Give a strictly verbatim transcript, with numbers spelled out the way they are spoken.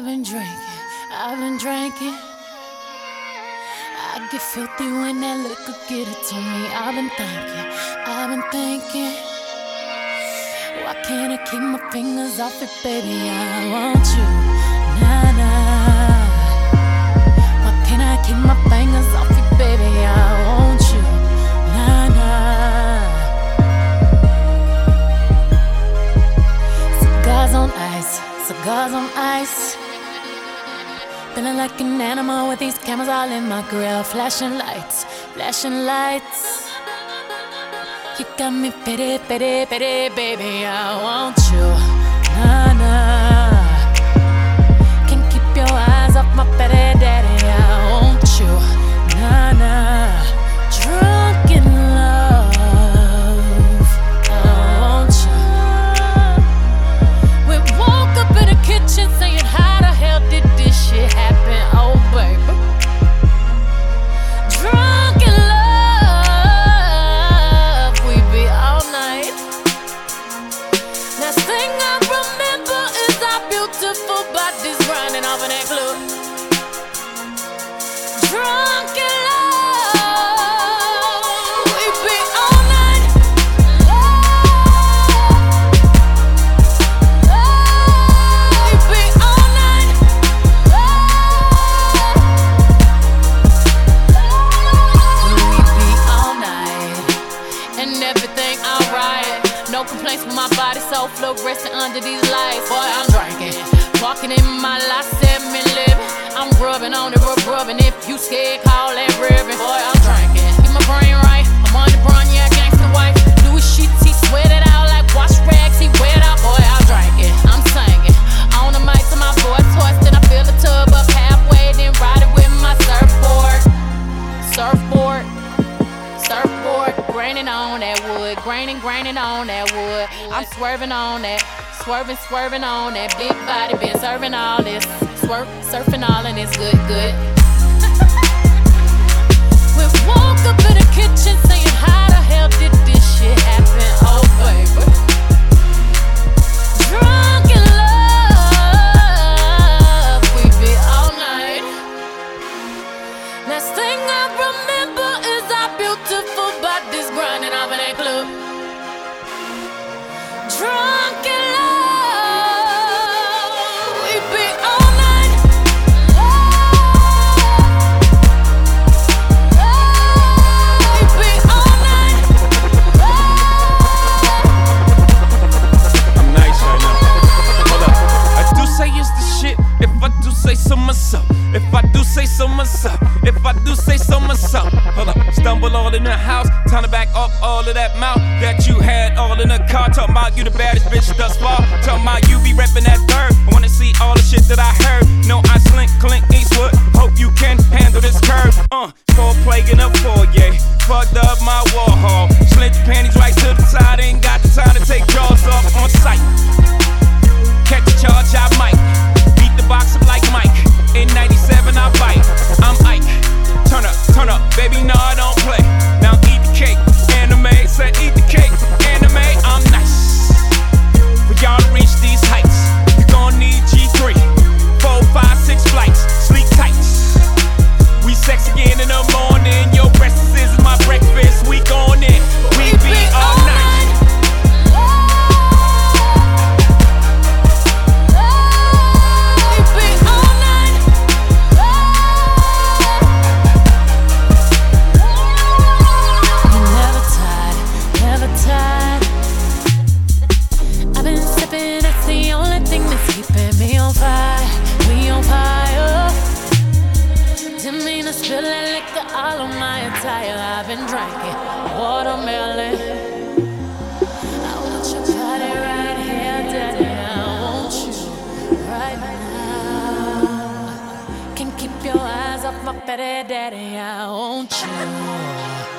I've been drinking, I've been drinking. I get filthy when that liquor get it to me. I've been thinking, I've been thinking. Why can't I keep my fingers off it, baby? I want you, nah, nah. Why can't I keep my fingers off it, baby? I want you, nah, nah. Cigars on ice, cigars on ice. Feeling like an animal with these cameras all in my grill. Flashing lights, flashing lights. You got me pity, pity, pity, baby. I want you, nah, nah. Can't keep your eyes off my pity, daddy. I want you, nah, nah. Drunk in love, I want you. We woke up in the kitchen saying, how the hell did this shit happen? Oh, baby. Drunk in love, we be all night. Last thing I remember is our beautiful bodies grinding off in that club. Drunk in love, we be all night. Love, we be all night. We be all night, and everything alright. No complaints with my body, so fluorescent under these lights. Boy, I'm drinking, walking in my life, seven living. I'm rubbing on it, rub rubbing. If you scared, call that ribbon. Boy, I'm drinking, keep my brain right. I'm on the brown, yeah, gangsta wife. Louis sheets, he sweat it out like wash rags. He wet out, boy, I'm drinking. I'm singing on the mic to my voice hoarse. Then I fill the tub up halfway, then ride it with my surfboard. Surfboard, surfboard, graining on that wood, graining, graining on that wood. I'm swerving on that, swerving, swerving on that big body. Been serving all this, swerve, surfing all and it's good, good. We woke up in the kitchen saying, how the hell did this shit happen? Oh, baby. Drunk in love, we be all night. Last thing I remember is our beautiful bodies grinding off in that club. Drunk in love, we be all night. Love, we be all night. I'm nice right now. Hold up. I do say it's the shit. If I do say so myself. If I do say so myself. If I do say so myself. Hold up. Stumble all in the house. Time to back up all of that mouth that you had all in the car. Talking about you the baddest bitch thus far. Talking about you be reppin' that third. I wanna see all the shit that I heard. No, I slink, Clint Eastwood. Hope you can handle this curve. Uh, four plague in a foyer. Fucked up my Warhol. Slint your panties right to the side. Ain't got the time to take jaws off on sight. Catch a charge, I might. Beat the box up like Mike. In ninety-seven, I bite. I'm Ike. Turn up, turn up, baby, no, I don't play. Now eat the cake, anime. Said eat the cake, anime. I'm nice. For y'all to reach these heights, you gon' need G three. Four, five, six flights, sleep tights. We sex again in the morning. Your breakfast is my breakfast. We gon' in. We be all night. Spill that liquor all on my attire. I've been drinking watermelon. I want your body right here, daddy. I want you right now. Can't keep your eyes off my petty daddy. I want you.